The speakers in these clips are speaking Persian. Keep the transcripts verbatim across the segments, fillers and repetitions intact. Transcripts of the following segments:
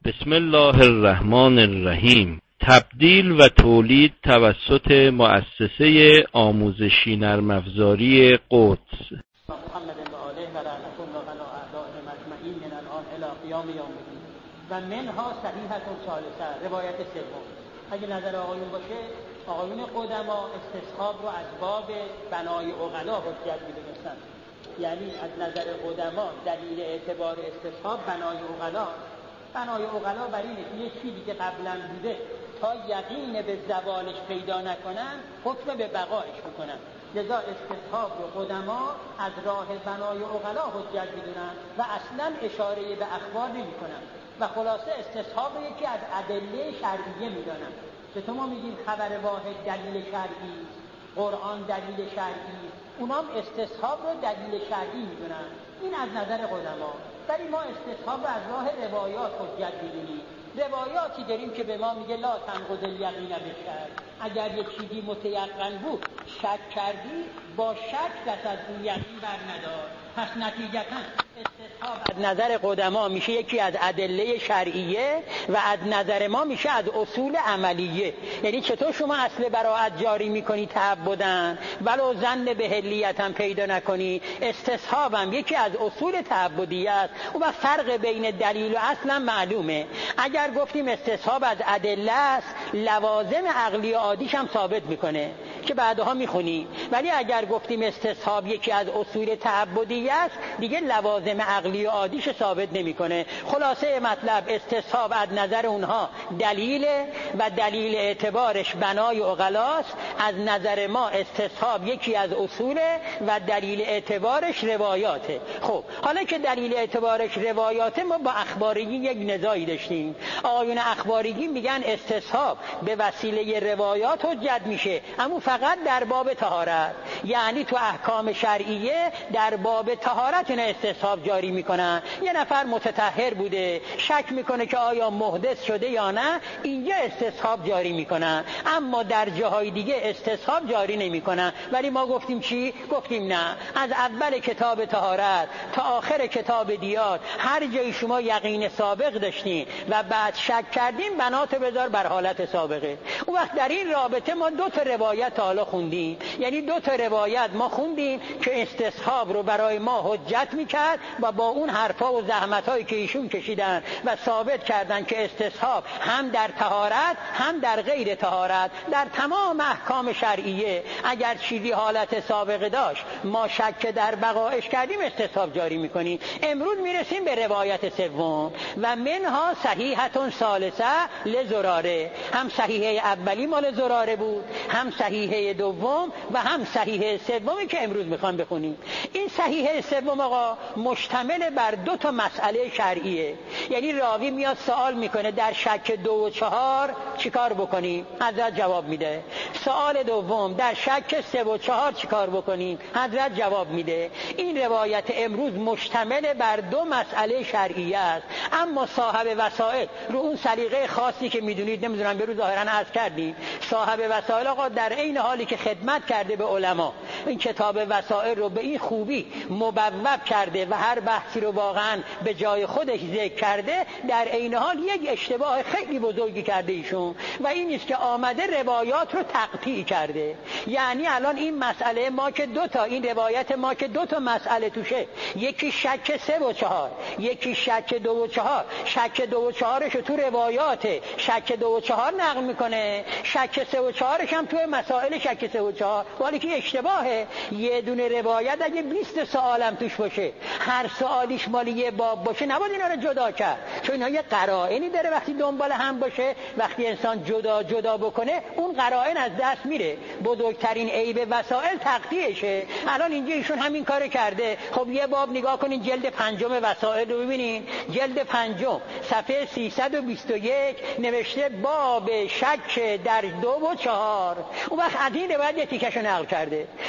بسم الله الرحمن الرحیم. تبدیل و تولید توسط مؤسسه آموزشی نرم افزاری قدس. محمد و آله و رحمت الله و اعدائهم اجمعین من الان الی قیام یوم الدین. و منها صحیحة ثالثه، روایت سوم. اگه نظر آقایون باشه، آقایون قدما استصحاب رو از باب بنای عقلا حجت می‌دونستن. یعنی از نظر قدما دلیل اعتبار استصحاب بنای عقلا. بنای عقلا بر اینه که یه چیزی که قبلا بوده تا یقین به زوالش پیدا نکنن حکم به بقایش بکنن. لذا استصحاب رو قدما از راه بنای عقلا حجت می‌دونن و اصلا اشاره به اخبار نمی‌کنن و خلاصه استصحاب رو یکی از ادله شرعیه می‌دونن. چطور ما میگیم خبر واحد دلیل شرعی، قرآن دلیل شرعی، اونام استصحاب رو دلیل شرعی می‌دونن. این از نظر قدما. ولی ما استصحاب از راه روایات حجت می‌دونیم. روایاتی داریم که به ما میگه لا تنقض الیقین بالشک. اگر یک چیزی متیقن بود شک کردی، با شک دست از اون یقین بر ندار. پس نتیجتاً استصحاب از نظر قدما میشه یکی از ادله شرعیه و از نظر ما میشه از اصول عملیه. یعنی چطور شما اصل براءت جاری میکنی تعبداً ولو ظن به حلیت هم پیدا نکنی، استصحاب هم یکی از اصول تعبدیه است. اون وقت فرق بین دلیل و اصلا معلومه. اگر گفتیم استصحاب از ادله است، لوازم عقلی عادیش هم ثابت میکنه که بعدها میخونی. ولی اگر گفتیم استصحاب یکی از اصول تعبدیه است، دیگه لوازم عقلی و عادیش ثابت نمیکنه. خلاصه مطلب استصحاب از نظر اونها دلیل و دلیل اعتبارش بنای عقلاست. از نظر ما استصحاب یکی از اصوله و دلیل اعتبارش روایاته. خب حالا که دلیل اعتبارش روایاته، ما با اخبارگی یک نزاعی داشتیم. آقایون اخبارگی میگن استصحاب به وسیله روایات حجت میشه، اما فقط در باب طهارت. یعنی تو احکام شرعیه در باب طهارت اینا استصحاب جاری میکنن. یه نفر متطهر بوده، شک میکنه که آیا محدث شده یا نه، اینجا استصحاب جاری میکنن. اما در جاهای دیگه استصحاب جاری نمیکنن. ولی ما گفتیم چی؟ گفتیم نه، از اول کتاب طهارت تا آخر کتاب دیات هر جای شما یقین سابق داشتین و بعد شک کردیم، بنات بذار بر حالت سابقه. اون وقت در این رابطه ما دو تا روایت حالا خوندیم. یعنی دو تا روایت ما خوندیم که استصحاب رو برای ما حجت میکرد و با اون حرفا و زحمتایی که ایشون کشیدن و ثابت کردن که استصحاب هم در طهارت هم در غیر طهارت در تمام احکام شرعیه اگر چیزی حالت سابقه داشت ما شک در بقایش کردیم استصحاب جاری میکنیم. امروز میرسیم به روایت سوم و منها صحیحة ثالثه لزراره. هم صحیحه اولی مال زراره بود، هم صحیحه دوم و هم صحیحه سومی که امروز میخوام بخونیم. این صحیحه سوم آقا مشتمل بر دو تا مسئله شرعیه. یعنی راوی میاد سوال میکنه در شک دو و چهار چیکار بکنیم؟ حضرت جواب میده. سوال دوم در شک سه و چهار چیکار بکنیم؟ حضرت جواب میده. این روایت امروز مشتمل بر دو مسئله شرعیه است. اما صاحب وسائل رو اون سلیقه خاصی که میدونید، نمیدونم به روز ظاهرا عرض کردیم، صاحب وسائل آقا در این حالی که خدمت کرده به علما این کتاب وسائل رو به این خوبی مبوب کرده و هر بحثی رو واقعا به جای خودش ذکر کرده، در این حال یک اشتباه خیلی بزرگی کرده ایشون و این است که آمده روایات رو تقطیع کرده. یعنی الان این مسئله ما که دو تا این روایت ما که دو تا مسئله توشه، یکی شک سه و چهار، یکی شک دو و چهار. شک دو و چهارش تو روایات شک دو و چهار نقل میکنه، شک سه و چهارش هم تو مسائل شک سه و چهار. ولی که اشتباهه. یه دونه روایت اگه بیست سوالم توش باشه، هر سوالیش مال یه باب باشه، نباید اینا رو جدا کرد، چون اینا یه قرائنی داره. وقتی دنبال هم باشه، وقتی انسان جدا جدا بکنه، اون قرائن از دست میره. بزرگترین عیب وسائل تقطیعشه. الان اینجا ایشون همین کارو کرده. خب یه باب نگاه کنین، جلد پنجم وسائل رو ببینین، جلد پنجم صفحه سیصد و بیست و یک نوشته باب شک در دو و چهار. اون وقت از این روایت یه تیکشو نقل کرده.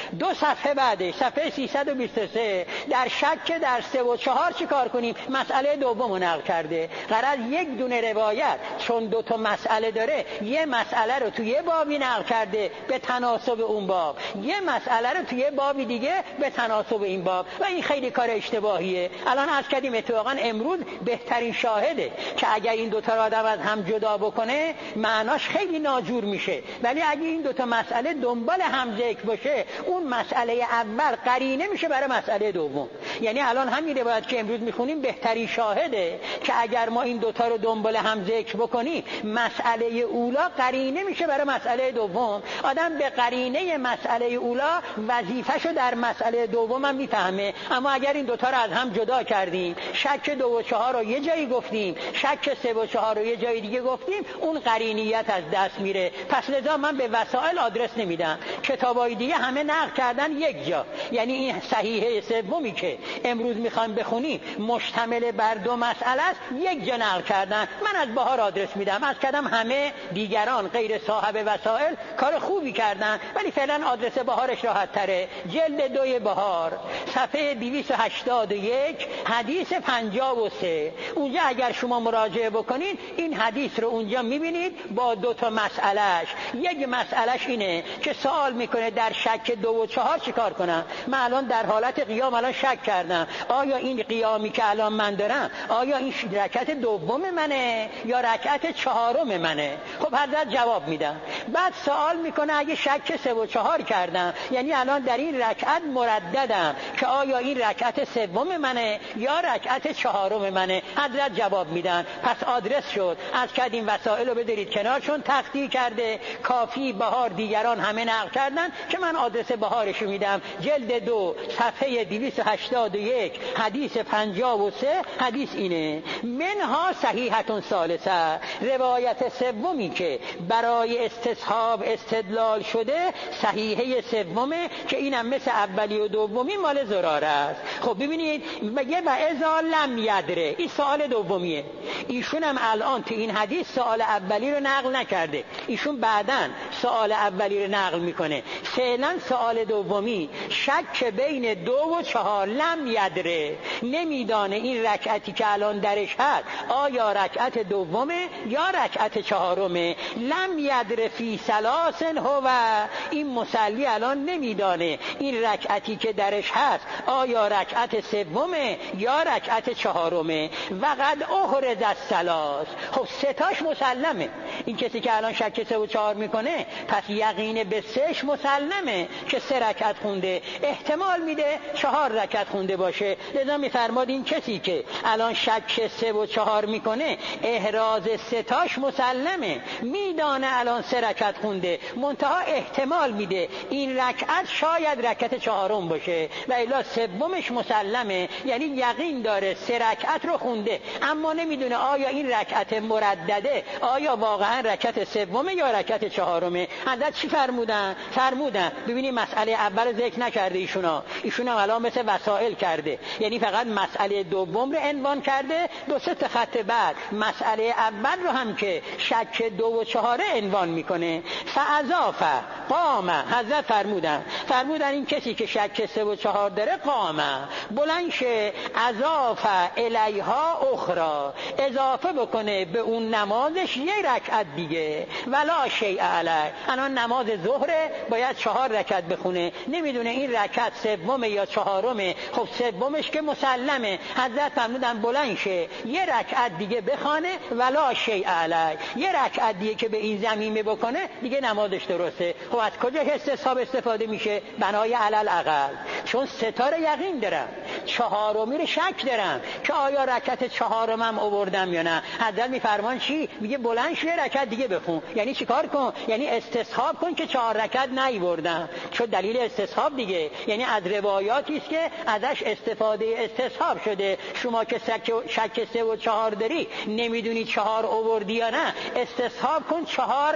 دو صفحه بعدش صفحه سیصد و بیست و سه در شک در سه و چهار چی کار کنیم؟ مسئله دوم رو نقل کرده. غرض یک دونه روایت چون دو تا مسئله داره، یه مسئله رو توی یه بابی نقل کرده به تناسب اون باب، یه مسئله رو توی یه بابی دیگه به تناسب این باب، و این خیلی کار اشتباهیه. الان عرض کردیم اتفاقا امروز بهترین شاهده که اگر این دو تا رو آدم از هم جدا بکنه معناش خیلی ناجور میشه، ولی اگه این دو تا مسئله دنبال هم ذکر باشه، اون مسئله اول قرینه میشه برای مسئله دوم. یعنی الان همین روایت که امروز میخونیم بهترین شاهده که اگر ما این دوتا رو دنبال هم ذکر بکنیم، مسئله اولا قرینه میشه برای مسئله دوم. آدم به قرینه مسئله اولا وظیفه‌شو در مسئله دوم هم میفهمه. اما اگر این دوتا رو از هم جدا کردیم، شک دو و چهار رو یه جایی گفتیم، شک سه و چهار رو یه جای دیگه گفتیم، اون قرینیت از دست میره. پس لذا من به وسائل آدرس نمیدم. کتابای دیگه همه نقل کردن یک جا، یعنی این صحیحه سومی که امروز میخوایم بخونیم مشتمل بر دو مسئله است، یک جا نقل کردن. من از بهار آدرس میدم. از کدام همه دیگران غیر صاحب وسائل کار خوبی کردن، ولی فعلا آدرس بهارش راحت تره. جلد دوی بهار صفحه دویست و هشتاد و یک حدیث پنجاه و سه. اونجا اگر شما مراجعه بکنید این حدیث رو اونجا میبینید با دو تا مسئلهش. یک مسئلهش اینه که سوال میکنه در شک دو و چهار چیکار کنم؟ من الان در حالت قیام الان شک کردم، آیا این قیامی که الان من دارم آیا این رکعت دوم منه یا رکعت چهارم منه؟ خب حضرت جواب میدم. بعد سوال میکنه اگه شک سه و چهار کردم، یعنی الان در این رکعت مرددم که آیا این رکعت سوم منه یا رکعت چهارم منه؟ حضرت جواب میدن. پس آدرس شد. از کردیم وسائل رو بدارید کنار، چون تقدیر کرده کافی بهار دیگران همه نقل کردن که من آدرس بهارشو میدم. جلد دو صفحه دویست و هشتاد و یک حدیث پنجاه و سه. حدیث اینه: منها صحیحتون ثالثه. روایت سومی که برای استصحاب استدلال شده صحیحه سومه که اینم مثل اولی و دومی مال زراره است. خب ببینید میگه و اذا لم یدره، این سوال دومیه. ایشون هم الان تو این حدیث سوال اولی رو نقل نکرده، ایشون بعدن سوال اولی رو نقل میکنه. فعلا سوال دومی شک بین دو و چهار، لم یدره، نمیدانه این رکعتی که الان درش هست آیا رکعت دومه یا رکعت چهارمه. لم یدره فی ثلاثن هو، این مصلی الان نمیدانه این رکعتی که درش هست آیا رکعت سومه یا رکعت چهارمه. و قد احرز الثلاث، خب سه تاش مسلمه. این کسی که الان شک سه و چهار میکنه پس یقین به سهش مسلمه که سه رکعت خونده، احتمال میده چهار رکعت خونده باشه. لذا میفرماد این کسی که الان شک سه و چهار میکنه احراز سه تاش مسلمه، میدانه الان سه رکعت خونده، منتها احتمال میده این رکعت شاید رکعت چهارم باشه و الا سومش مسلمه، یعنی یقین داره سه رکعت رو خونده، اما نمیدونه آیا این رکعت مردده آیا واقعا رکعت سومه یا رکعت چهارمه. حضرت چی فرمودن؟ فرمودن ببینید مسئله اول ذکر نکرده ایشونا، ایشون هم الان مثل وسائل کرده، یعنی فقط مسئله دوم رو عنوان کرده، دو سه تا خط بعد مسئله اول رو هم که شک دو و چهاره عنوان میکنه. فاضافه قام، حضرت فرمودن فرمودن این کسی که شک سه و چهار داره قام بلند شه، اضافه الیها اخرى، اضافه بکنه به اون نمازش یه رکعت دیگه. ولا شیء علی، الان نماز ظهر باید چهار رکعت بخونه، نمیدونه این رکعت سومه یا چهارمه، خب سومش که مسلمه. حضرت فرمودن بلند شه یه رکعت دیگه بخونه، ولا شیء علی، یه رکعت دیگه که به این زمینه بکنه دیگه نمازش درسته. خب از کجا استصحاب استفاده میشه؟ بنای علل اقل، چون ستاره یقین دارم، چهارمی رو شک دارم که آیا رکعت چهارم هم آوردم یا نه. حضرت میفرمان چی؟ میگه بلند شه رکعت دیگه بخون. یعنی چیکار کن؟ یعنی استصحاب کن که چهار رکعت نیوردم، چون دلیل استصحاب دیگه، یعنی از روایاتی است که ازش استفاده استصحاب شده. شما که شک سه و چهار داری نمیدونی چهار آوردی یا نه، استصحاب کن چهار نیوردی.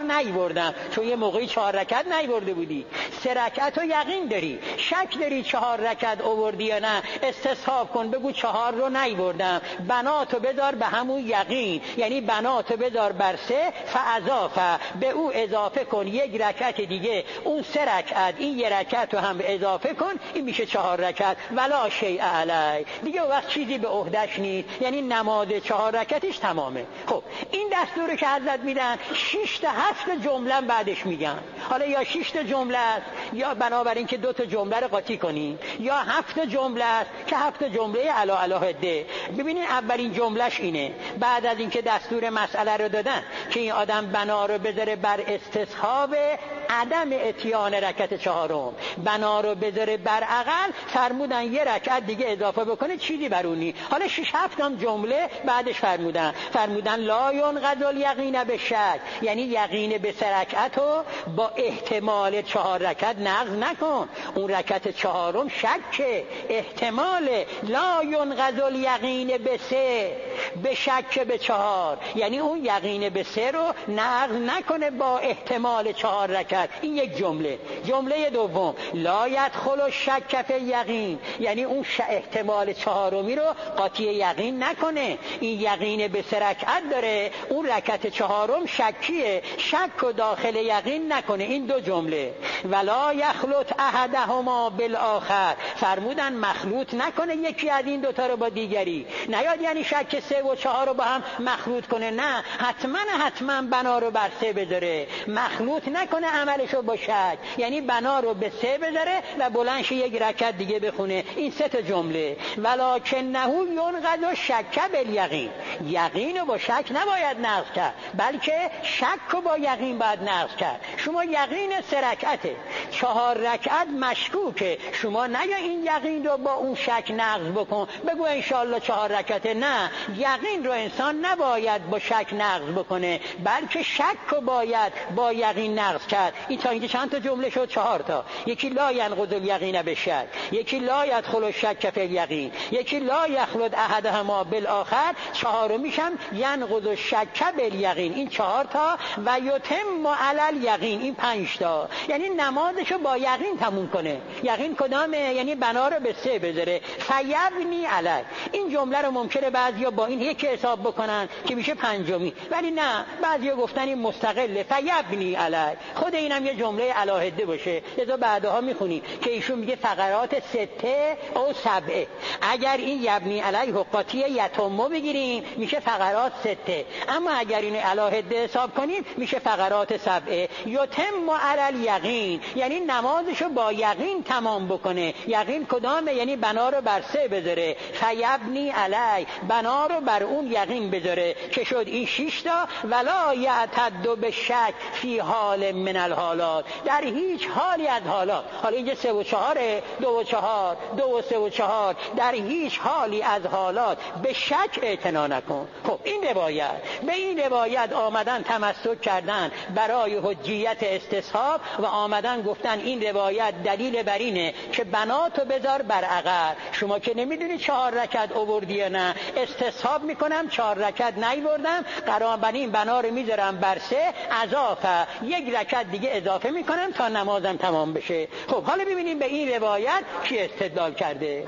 نیاوردم، چون یه موقعی چهار رکعت نیاورده بودی. سه رکعت رو یقین داری، شک داری چهار رکعت آوردی یا نه، استصحاب کن بگو چهار رو نیاوردم، بناتو بذار به همون یقین، یعنی بناتو بذار بر سه، فاضافه به او اضافه کن یک رکعت دیگه، اون سه رکعت این یه رکعت رو هم اضافه کن، این میشه چهار رکعت. ولا شیء علی، دیگه وقت چیزی به عهده‌اش نیست، یعنی نماز چهار رکعتش تمامه. خب این دستوری که حضرت میدن شش تا هفت جمله بعدش میگن. حالا یا شش تا جمله است، یا بنابراین که دو تا جمله رو قاطی کنیم، یا هفت جمله است که هفت جمله علی علیه. ببینید اولین جملهش اینه، بعد از اینکه دستور مسئله رو دادن که این آدم بنا رو بذاره بر استصحاب عدم اتیان رکعت چهارم، بنا رو بذاره بر اقل، فرمودن یه رکعت دیگه اضافه بکنه، چیزی برونی. حالا شش هفت هم جمله بعدش فرمودن فرمودن لا ینقض الیقین بالشک، یعنی یقین به سه رکعت رو با احتمال چهار رکعت نقض نکن. اون رکعت چهارم شک احتمال، لا ینقض الیقین به سه به شک به چهار، یعنی اون یقین به سه رو نقض نکنه با احتمال چهار رکعت. این یک جمله. جمله دوم لا یدخل الشک فی الیقین، یعنی اون احتمال چهارمی رو قاطی یقین نکنه، این یقین به سه رکعت داره، اون رکعت چهارم شکیه، شک و داخل یقین نکنه. این دو جمله. ولا یخلط احدهما بالآخر، فرمودن مخلوط نکنه یکی از این دوتا رو با دیگری، نیاد یعنی شک سه و چهار رو با هم مخلوط کنه، نه، حتما حتما بنا رو بر سه بذاره، مخلوط نکنه عملشو با شک، یعنی بنا رو به سه بذاره و بلندش یک رکعت دیگه بخونه. این سه تا جمله. ولکنه ینقض الشک بالیقین، یقین رو با شک نباید نقض کرد، بلکه شک رو با یقین باید نقض کرد. شما یقین سه رکعته، چهار رکعت مشکوکه، شما نیا این یقین رو با اون شک نقض بکن بگو انشالله چهار رکعته، نه، یقین رو انسان نباید با شک نقض بکنه، بلکه شک رو باید با یقین نقض کرد. این تا اینجا چند تا جمله شد؟ چهار تا. یکی لا ینقض الیقین بالشک، یکی لا یدخل الشک فی الیقین، یکی لا یخلط احدهما بالآخر، چهارمیش هم ینقض الشک بالیقین. این چهار تا. و یتم علی الیقین، این پنج تا. یعنی نمازشو با یقین تموم کنه. یقین کدامه؟ یعنی بنا رو به سه بذاره. فیبنی علی، این جمله رو ممکنه بعضیا با این یکی حساب بکنن که میشه پنجمی، ولی نه، بعضیا گفتن این مستقله، فیبنی علی، خود اینم یه جمله علاهده باشه. لذا بعدها میخونیم که ایشون میگه فقرات سته او سبعه، اگر این یبنی علیه قاطی یتمو بگیریم میشه فقرات سته، اما اگر این علاهده حساب کنیم میشه فقرات سبعه. یتم علی الیقین، یعنی نمازشو با یقین تمام بکنه. یقین کدامه؟ یعنی بنا رو بر سه بذاره. فیبنی علی، بنا رو بر اون یقین بذاره، که شد این شش تا. ولا یعتد بشک فی حال من الحالات، در هیچ حالی از حالات، حالا اینجا سه و چهاره، دو و چهار، دو و سه و چهار، در هیچ حالی از حالات به شک اعتنا نکن. خب این روایت، به این روایت آمدن تمسک کردن برای حجیت استصحاب و آمدن گفتن این روایت دلیل بر اینه که بناتو بذار بر عقل. شما که نمیدونی چهار رکعت آوردی یا نه، استصحاب میکنم چهار رکعت نیاوردم، قرار بر این بنا رو میذارم بر سه، اضافه یک رکعت دیگه اضافه میکنم تا نمازم تمام بشه. خب حالا ببینیم به این روایت کی استدلال کرده.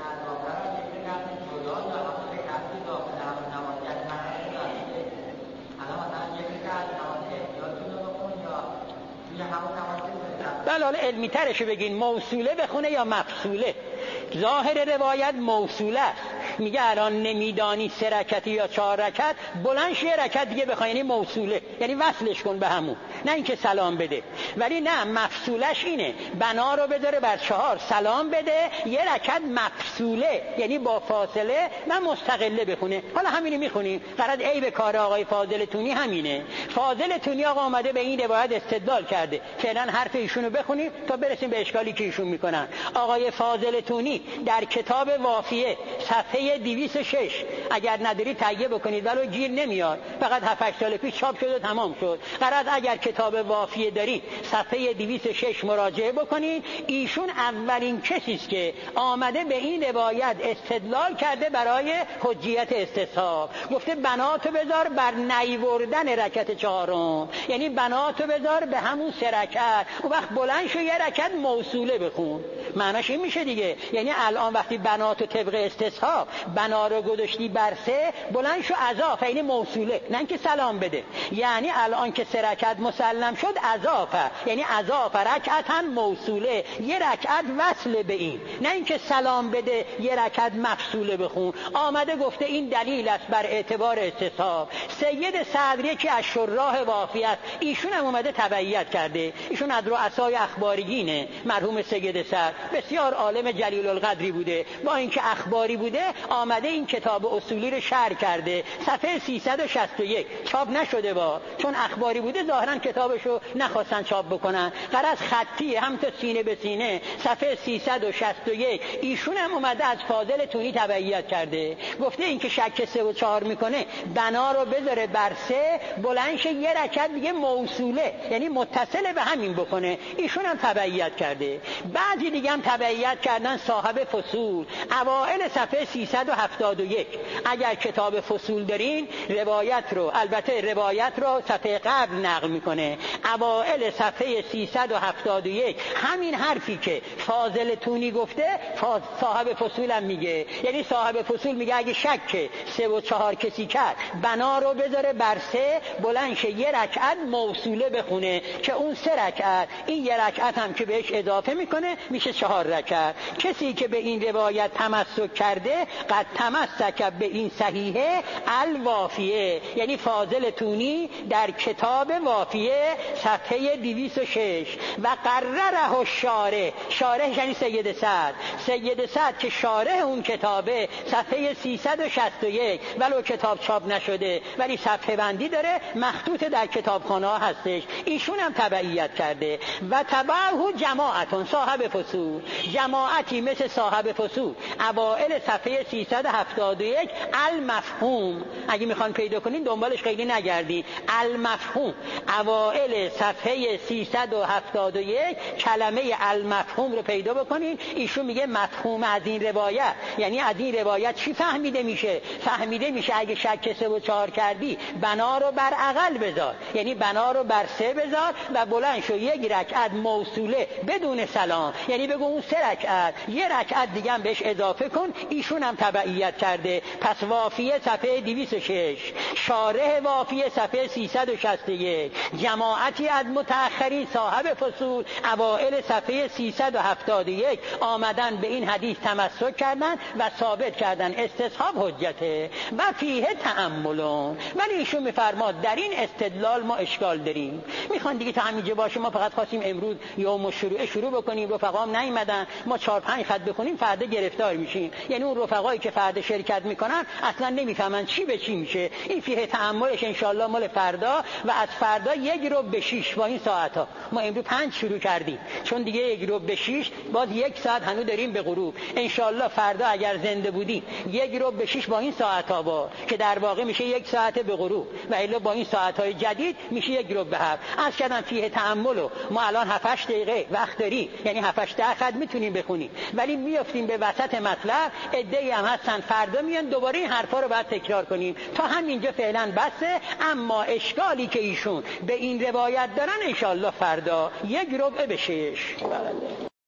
بله، حالا علمی ترشو بگین، موصوله بخونه یا مفصوله. ظاهر روایت موصوله است، میگه الان نمیدانی سه رکعت یا چهار رکعت، بلند یه رکعت دیگه بخوای، یعنی موصوله، یعنی وصلش کن به همون، نه اینکه سلام بده. ولی نه، مفصولش اینه، بنا رو بذاره بر چهار، سلام بده، یه رکعت مفصوله یعنی با فاصله و مستقله بخونه. حالا همینو میخونیم، فقط عیب کار آقای فاضل تونی همینه. فاضل تونی آقا آمده به این روایت استدلال کرده. فعلا حرف ایشونو بخونیم تا برسیم به اشکالی که ایشون میکنن. آقای فاضل تونی در کتاب وافیه صفحه صفحه دویست و شش اگر نداری تهیه بکنید، ولو گیر نمیاد، فقط هفت هشت سال پیش چاپ شد و تمام شد. قرار اگر کتاب وافیه دارید صفحه دویست و شش مراجعه بکنید. ایشون اولین کسی است که آمده به این روایت استدلال کرده برای حجیت استصحاب. گفته بناتو بذار بر نیوردن رکعت چهارم، یعنی بناتو بذار به همون سه رکعت، اون وقت بلند شو یه رکعت موصوله بخون. معناش این میشه دیگه، یعنی الان وقتی بناتو طبق استصحاب بنا رو گذاشتی بر سه، بلند شو اضافه، یعنی موصوله، نه اینکه سلام بده. یعنی الان که سه رکعت مسلم شد اضافه، یعنی اضافه رکعتا موصوله، یه رکعت وصل به این، نه اینکه سلام بده یه رکعت مفصوله بخون. آمده گفته این دلیل است بر اعتبار استصحاب. سید صدر یکی از شراح وافی است، ایشون هم اومده تبعیت کرده. ایشون از رؤسای اخباریینه، مرحوم سید صدر بسیار عالم جلیل القدری بوده، با اینکه اخباری بوده آمده این کتاب اصولی رو شرح کرده. صفحه سیصد و شصت و یک چاپ نشده، با چون اخباری بوده ظاهرا کتابشو نخواستن چاپ بکنن، غرض خطی هم تا سینه به سینه. صفحه سیصد و شصت و یک ایشون هم اومده از فاضل تونی تبعیت کرده، گفته این که شک سه و چهار میکنه بنا رو بذاره بر سه، بلند شه یه رکعت دیگه موصوله، یعنی متصل به همین بکنه. ایشون هم تبعیت کرده. بعضی دیگه هم تبعیت کردن صاحب فصول، اوائل صفحه سیصد و هفتاد و یک. اگر کتاب فصول دارین روایت رو، البته روایت رو صفحه قبل نقل میکنه، اوائل صفحه سیصد و هفتاد و یک همین حرفی که فاضل تونی گفته صاحب فصول هم میگه. یعنی صاحب فصول میگه اگه شک سه و چهار کسی کرد بنا رو بذاره بر سه، بلند شه یه رکعت موصوله بخونه که اون سه رکعت، این یه رکعت هم که بهش اضافه میکنه میشه چهار رکعت. کسی که به این روایت تمسک کرده قد تمسک به این صحیحه الوافیه، یعنی فاضل تونی در کتاب وافیه صفحه دویست و شش و قرره شارح، شارح یعنی سید صدر، سید صدر که شارح اون کتابه صفحه سیصد و شصت و یک، ولو کتاب چاپ نشده ولی صفحه بندی داره، مخطوط در کتابخانه ها هستش. ایشون هم تبعیت کرده. و تبعه جماعتون صاحب فصول، جماعتی مثل صاحب فصول اوائل صفحه سیصد و هفتاد و یک المفهوم، اگه میخوان پیدا کنین دنبالش خیلی نگردید، المفهوم اوائل صفحه سیصد و هفتاد و یک کلمه المفهوم رو پیدا بکنین. ایشون میگه مفهوم از این روایت، یعنی از این روایت چی فهمیده میشه؟ فهمیده میشه اگه شک سه و چهار کردی بنا رو بر اقل بذار، یعنی بنا رو بر سه بذار و بلند شو یک رکعت موصوله بدون سلام، یعنی بگو اون سه رکعت یه رکعت دیگه هم بهش اضافه کن. ایشون هم تبعیت کرده. پس وافیه صفحه دویست و شش، شارح وافیه صفحه سیصد و شصت و یک، جماعتی از متأخرین صاحب فصول اوائل صفحه سیصد و هفتاد و یک آمدن به این حدیث تمسک کردن و ثابت کردن استصحاب حجته و فیه تأملون. ولی ایشون میفرماد در این استدلال ما اشکال داریم. میخوان دیگه تا همینجا باشه، ما فقط خواستیم امروز یوم شروع شروع بکنیم، رفقام نیومدن، ما چهار پنج خط بخونیم فردا گرفتار میشیم. یعنی اون رفقایی که فردا شرکت میکنن اصلا نمیفهمن چی به چی میشه. این فیه تأملش انشالله مال فردا و از فردا یک رو به شیش با این ساعت ها. ما امروز پنج شروع کردیم چون دیگه یک رو به شیش باز یک ساعت هنوز داریم به غروب. انشالله فردا اگر زنده بودیم یک رو به شیش با این ساعت ها با که در واقع میشه یک ساعت به غروب و الا با این ساعت های جدید میشه یک رو به هفت. از کردن فیه تأملو ما الان هفت هشت دقیقه وقت داریم، یعنی هفت هشت خط میتونیم بخونیم، ولی میافتیم به وسط مطلب. عده‌ای هم هستن فردا میان دوباره این حرفا رو بعد تکرار کنیم. تا همینجا فعلا بسه. اما اشکالی که ایشون به این روایت دارن انشالله فردا یک ربع به شش.